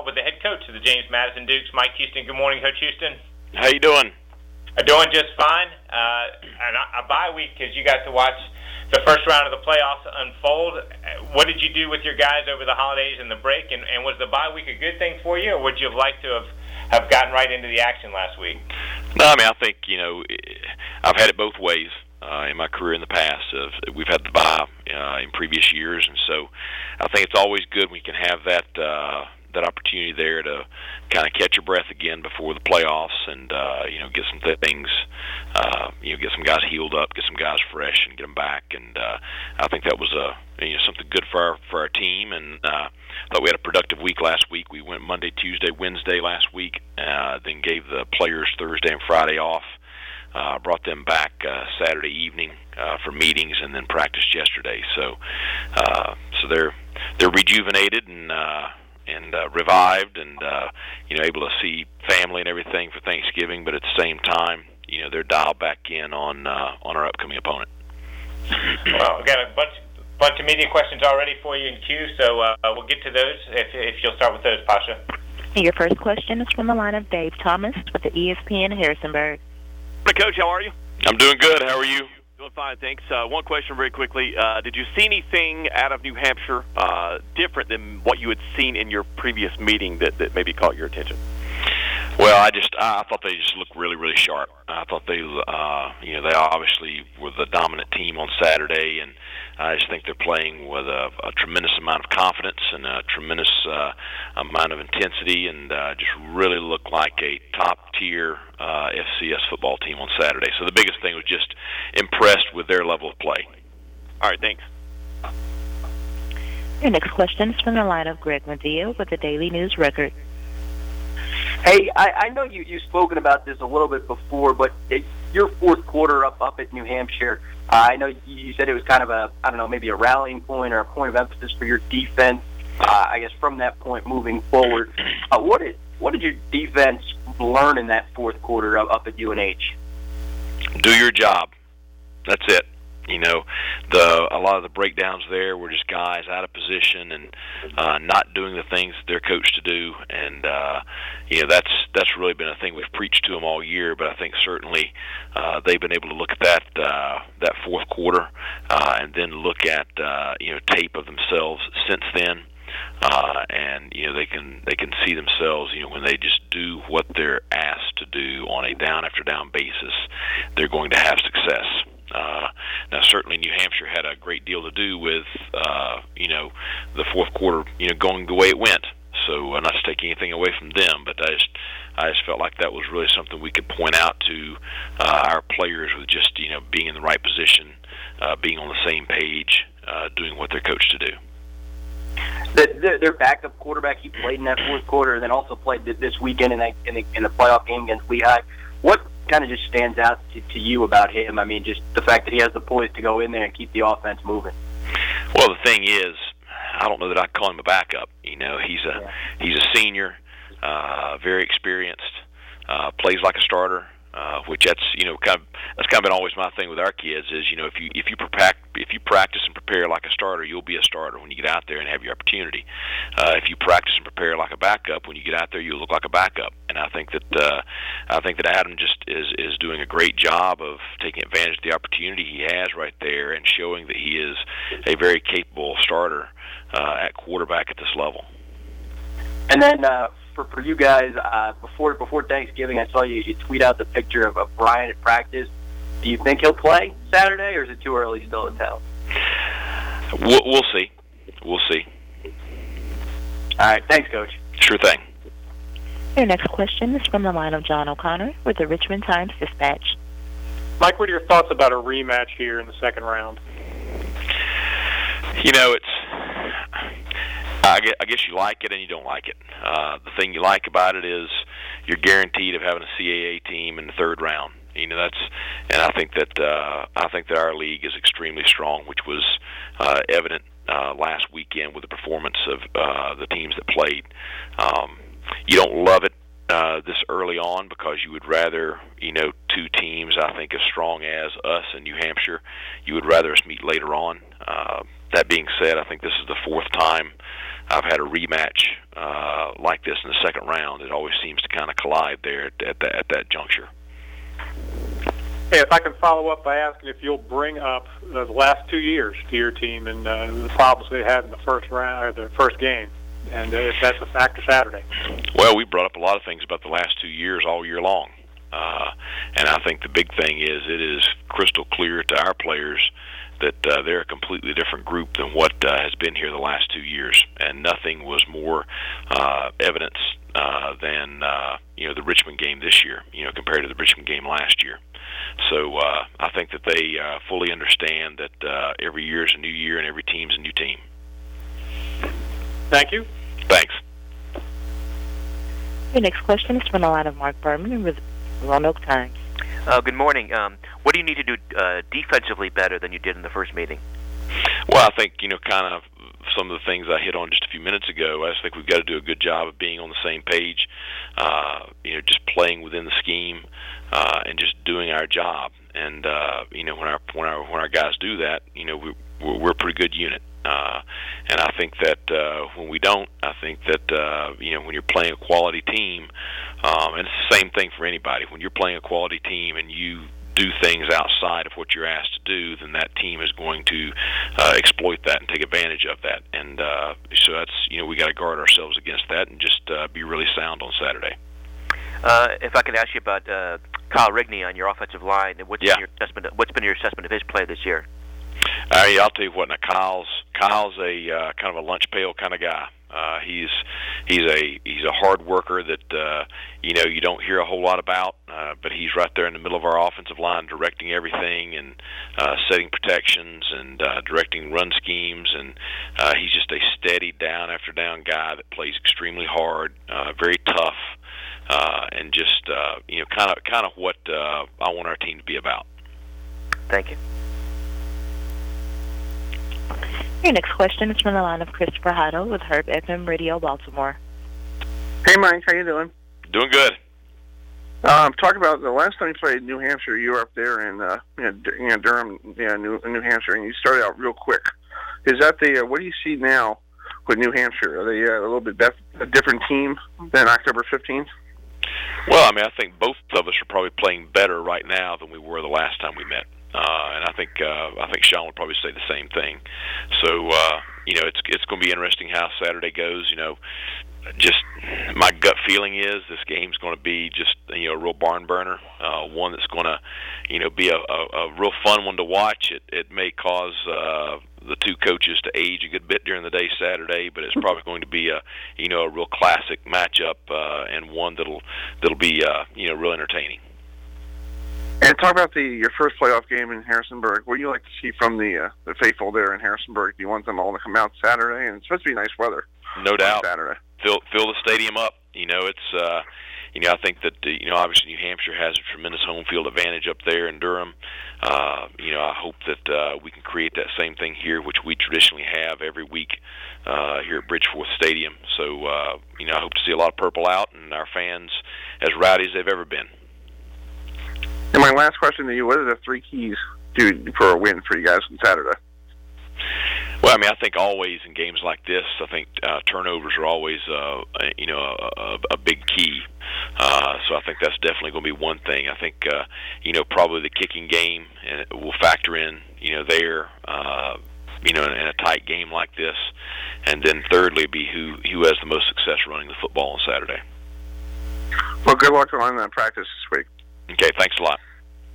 with the head coach of the James Madison Dukes, Mike Houston. Good morning, Coach Houston. How you doing? Doing just fine. And a bye week because you got to watch the first round of the playoffs unfold. What did you do with your guys over the holidays and the break? And was the bye week a good thing for you, or would you have liked to have gotten right into the action last week? No, I mean, I think, I've had it both ways in my career in the past. We've had the bye in previous years, and so I think it's always good when you can have that opportunity there to kind of catch your breath again before the playoffs and, get some things, get some guys healed up, get some guys fresh and get them back. And I think that was something good for our team. And I thought we had a productive week last week. We went Monday, Tuesday, Wednesday last week, then gave the players Thursday and Friday off. Brought them back Saturday evening for meetings and then practiced yesterday. So they're rejuvenated and revived and able to see family and everything for Thanksgiving, but at the same time, they're dialed back in on our upcoming opponent. Well, we've got a bunch of media questions already for you in queue, so we'll get to those if you'll start with those, Pasha. Your first question is from the line of Dave Thomas with the ESPN Harrisonburg. Hey, Coach, how are you? I'm doing good. How are you? Doing fine, thanks. One question very quickly. Did you see anything out of New Hampshire different than what you had seen in your previous meeting that maybe caught your attention? Well, I thought they just looked really, really sharp. I thought they obviously were the dominant team on Saturday, and I just think they're playing with a tremendous amount of confidence and a tremendous amount of intensity, and just really looked like a top-tier FCS football team on Saturday. So the biggest thing was just impressed with their level of play. All right, thanks. Your next question is from the line of Greg Medea with the Daily News Record. Hey, I know you've spoken about this a little bit before, but your fourth quarter up at New Hampshire, I know you said it was kind of maybe a rallying point or a point of emphasis for your defense. I guess from that point moving forward, what did your defense learn in that fourth quarter up at UNH? Do your job. That's it. A lot of the breakdowns there were just guys out of position and not doing the things that they're coached to do, and that's really been a thing we've preached to them all year. But I think certainly they've been able to look at that fourth quarter and then look at tape of themselves since then, and they can see themselves when they just do what they're asked to do on a down after down basis, they're going to have success. Now, certainly New Hampshire had a great deal to do with, the fourth quarter, going the way it went. So not to take anything away from them, but I just felt like that was really something we could point out to our players with just, being in the right position, being on the same page, doing what they're coached to do. Their backup quarterback, he played in that fourth quarter and then also played this weekend in the playoff game against Lehigh. What kind of just stands out to you about him? I mean, just the fact that he has the poise to go in there and keep the offense moving. Well, the thing is, I don't know that I'd call him a backup. He's a senior, very experienced, plays like a starter, which that's kind of been always my thing with our kids is if you practice and prepare like a starter, you'll be a starter when you get out there and have your opportunity. If you practice and prepare like a backup, when you get out there, you look like a backup. And I think that Adam just is doing a great job of taking advantage of the opportunity he has right there and showing that he is a very capable starter at quarterback at this level. And then for you guys, before Thanksgiving, I saw you tweet out the picture of Brian at practice. Do you think he'll play Saturday, or is it too early still to tell? We'll see. We'll see. All right. Thanks, Coach. Sure thing. Your next question is from the line of John O'Connor with the Richmond Times-Dispatch. Mike, what are your thoughts about a rematch here in the second round? I guess you like it and you don't like it. The thing you like about it is you're guaranteed of having a CAA team in the third round. I think that our league is extremely strong, which was evident last weekend with the performance of the teams that played. You don't love it this early on because you would rather, two teams, I think, as strong as us and New Hampshire, you would rather us meet later on. That being said, I think this is the fourth time I've had a rematch like this in the second round. It always seems to kind of collide there at that juncture. Hey, if I can follow up by asking if you'll bring up the last 2 years to your team and the problems they had in the first round or the first game, and if that's a factor Saturday. Well, we brought up a lot of things about the last 2 years all year long, and I think the big thing is it is crystal clear to our players that they're a completely different group than what has been here the last 2 years, and nothing was more evidence than the Richmond game this year, compared to the Richmond game last year. So I think that they fully understand that every year is a new year and every team's a new team. Thank you. Thanks. Your next question is from the line of Mark Berman with Roanoke Times. Good morning. What do you need to do defensively better than you did in the first meeting? Well, I think, kind of some of the things I hit on just a few minutes ago. I just think we've got to do a good job of being on the same page, just playing within the scheme, and just doing our job. And when our guys do that, we're a pretty good unit. And I think that when we don't, I think that when you're playing a quality team, and it's the same thing for anybody. When you're playing a quality team and you do things outside of what you're asked to do, then that team is going to exploit that and take advantage of that. And so that's we got to guard ourselves against that and just be really sound on Saturday. If I could ask you about Kyle Rigney on your offensive line, what's been your assessment of his play this year? I'll tell you what. Now, Kyle's a kind of a lunch pail kind of guy. He's a hard worker that you don't hear a whole lot about, but he's right there in the middle of our offensive line, directing everything and setting protections and directing run schemes. And he's just a steady down after down guy that plays extremely hard, very tough, and just kind of what I want our team to be about. Thank you. Your next question is from the line of Christopher Hutto with Herb FM Radio Baltimore. Hey, Mike. How you doing? Doing good. Talk about the last time you played New Hampshire. You were up there in Durham, New Hampshire, and you started out real quick. Is that what do you see now with New Hampshire? Are they a little bit a different team than October 15th? Well, I think both of us are probably playing better right now than we were the last time we met. And I think Sean would probably say the same thing. So it's going to be interesting how Saturday goes. Just my gut feeling is this game's going to be just a real barn burner, one that's going to be a real fun one to watch. It may cause the two coaches to age a good bit during the day Saturday, but it's probably going to be a real classic matchup, and one that'll be real entertaining. And talk about your first playoff game in Harrisonburg. What do you like to see from the faithful there in Harrisonburg? Do you want them all to come out Saturday? And it's supposed to be nice weather. No doubt. Saturday. Fill the stadium up. It's I think that obviously New Hampshire has a tremendous home field advantage up there in Durham. I hope that we can create that same thing here, which we traditionally have every week here at Bridgeforth Stadium. So I hope to see a lot of purple out and our fans as rowdy as they've ever been. And my last question to you, what are the three keys for a win for you guys on Saturday? Well, I think always in games like this, I think turnovers are always, a big key. So I think that's definitely going to be one thing. I think, probably the kicking game will factor in, there, in a tight game like this. And then thirdly, be who has the most success running the football on Saturday. Well, good luck on practice this week. Okay, thanks a lot.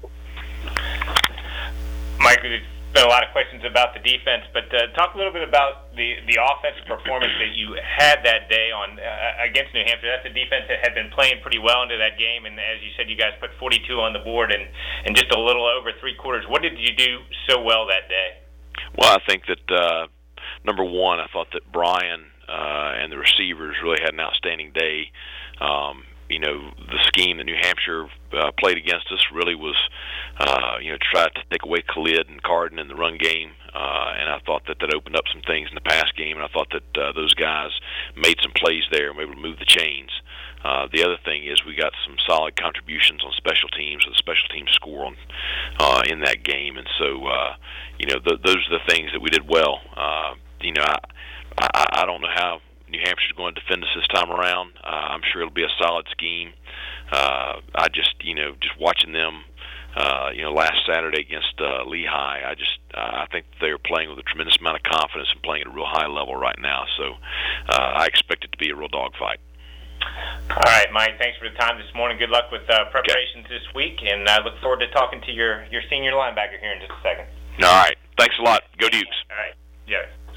Mike, there's been a lot of questions about the defense, but talk a little bit about the offensive performance that you had that day on against New Hampshire. That's a defense that had been playing pretty well into that game, and as you said, you guys put 42 on the board in just a little over 3 quarters. What did you do so well that day? Well, I think that, number one, I thought that Brian and the receivers really had an outstanding day. The scheme that New Hampshire played against us really was, try to take away Khalid and Carden in the run game. And I thought that opened up some things in the pass game, and I thought that those guys made some plays there and were able to move the chains. The other thing is we got some solid contributions on special teams, the special teams score in that game. And so, those are the things that we did well. I don't know how New Hampshire's going to defend us this time around. I'm sure it'll be a solid scheme. I just watching them, last Saturday against Lehigh, I think they're playing with a tremendous amount of confidence and playing at a real high level right now. So I expect it to be a real dogfight. All right, Mike, thanks for the time this morning. Good luck with preparations this week, and I look forward to talking to your senior linebacker here in just a second. All right. Thanks a lot. Go Dukes. All right. Yeah.